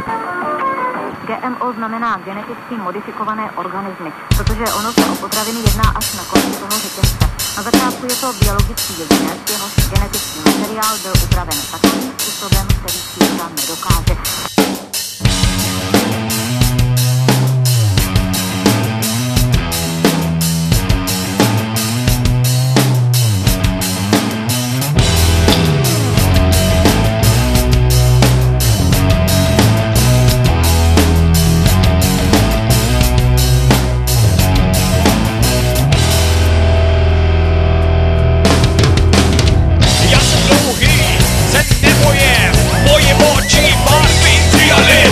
GMO znamená geneticky modifikované organismy, protože ono se o potraviny jedná až na konci toho řetězce. Na začátku je to biologický jedinec, jehož genetický materiál byl upraven takovým způsobem, který příroda nedokáže.